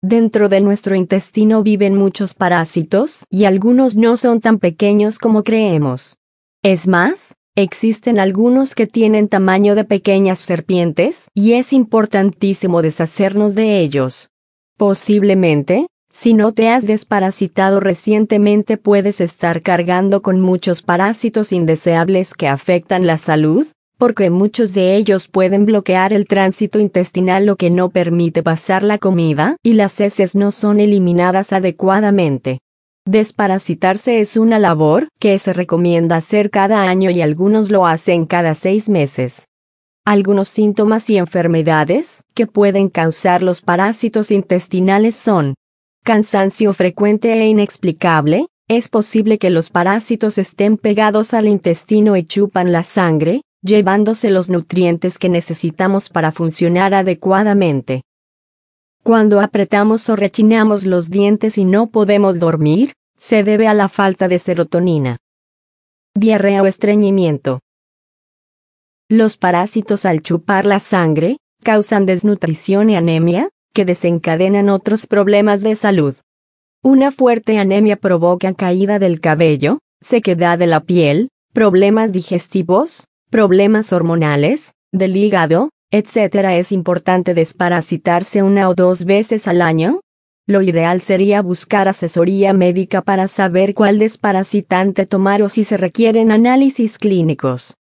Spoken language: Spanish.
Dentro de nuestro intestino viven muchos parásitos y algunos no son tan pequeños como creemos. Es más, existen algunos que tienen tamaño de pequeñas serpientes y es importantísimo deshacernos de ellos. Posiblemente, si no te has desparasitado recientemente, puedes estar cargando con muchos parásitos indeseables que afectan la salud, porque muchos de ellos pueden bloquear el tránsito intestinal, lo que no permite pasar la comida y las heces no son eliminadas adecuadamente. Desparasitarse es una labor que se recomienda hacer cada año y algunos lo hacen cada 6 meses. Algunos síntomas y enfermedades que pueden causar los parásitos intestinales son: cansancio frecuente e inexplicable. Es posible que los parásitos estén pegados al intestino y chupan la sangre, llevándose los nutrientes que necesitamos para funcionar adecuadamente. Cuando apretamos o rechinamos los dientes y no podemos dormir, se debe a la falta de serotonina. Diarrea o estreñimiento. Los parásitos, al chupar la sangre, causan desnutrición y anemia, que desencadenan otros problemas de salud. Una fuerte anemia provoca caída del cabello, sequedad de la piel, problemas digestivos, problemas hormonales, del hígado, etc. Es importante desparasitarse 1 o 2 veces al año. Lo ideal sería buscar asesoría médica para saber cuál desparasitante tomar o si se requieren análisis clínicos.